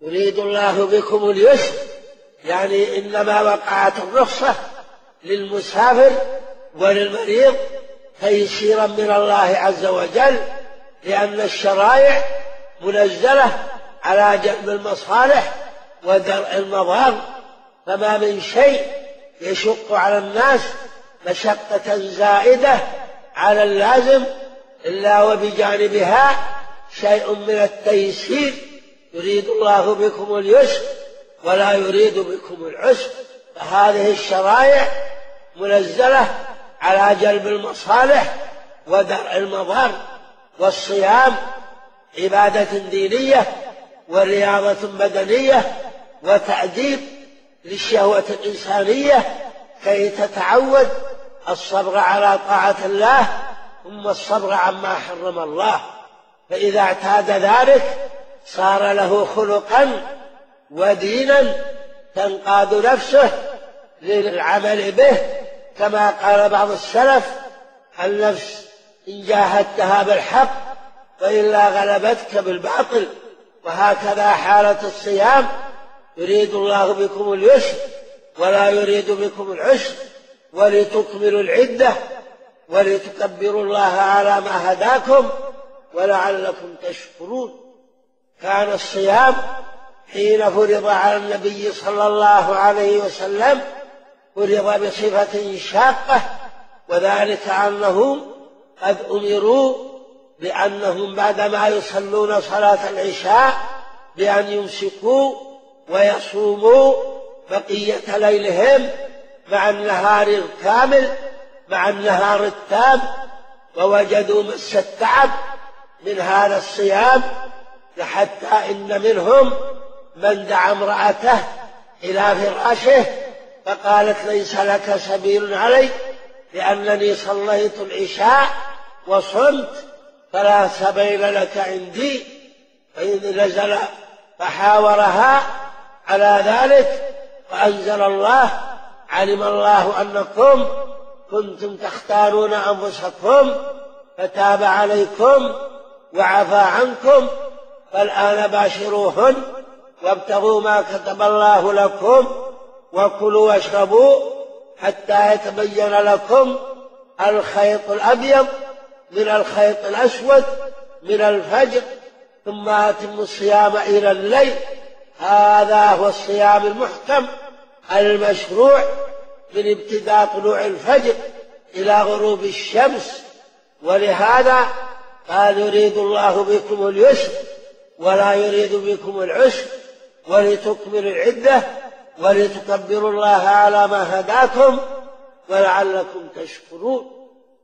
يريد الله بكم اليسر، يعني إنما وقعت الرخصة للمسافر وللمريض تيسيرا من الله عز وجل، لأن الشرائع منزلة على جلب المصالح ودرء المضار، فما من شيء يشق على الناس مشقة زائدة على اللازم إلا وبجانبها شيء من التيسير. يريد الله بكم اليسر ولا يريد بكم العسر، فهذه الشرائع منزلة على جلب المصالح ودرء المضار. والصيام عبادة دينية ورياضة بدنية وتأديب للشهوة الإنسانية كي تتعود الصبر على طاعة الله ثم الصبر عما حرم الله، فإذا اعتاد ذلك صار له خلقا ودينا تنقاد نفسه للعمل به، كما قال بعض السلف: النفس إن جاهدتها بالحق وإلا غلبتك بالباطل. وهكذا حالة الصيام، يريد الله بكم اليسر ولا يريد بكم العسر، ولتكملوا العدة ولتكبروا الله على ما هداكم ولعلكم تشكرون. كان الصيام حين فرض على النبي صلى الله عليه وسلم فرض بصفة شاقة، وذلك أنهم قد أمروا بأنهم بعدما يصلون صلاة العشاء بأن يمسكوا ويصوموا بقية ليلهم مع النهار الكامل مع النهار التام، ووجدوا مس التعب من هذا الصيام، حتى إن منهم من دعا امرأته إلى فراشه فقالت: ليس لك سبيل علي لأنني صليت العشاء وصمت فلا سبيل لك عندي. فإذ نزل فحاورها على ذلك وأنزل الله: علم الله أنكم كنتم تختارون أنفسكم فتاب عليكم وعفى عنكم فالآن باشروهن وابتغوا ما كتب الله لكم وكلوا واشربوا حتى يتبين لكم الخيط الأبيض من الخيط الأسود من الفجر ثم أتموا الصيام إلى الليل. هذا هو الصيام المحكم المشروع من ابتداء طلوع الفجر إلى غروب الشمس. ولهذا قال: يريد الله بكم اليسر ولا يريد بكم العسر ولتكملوا العدة ولتكبروا الله على ما هداكم ولعلكم تشكرون.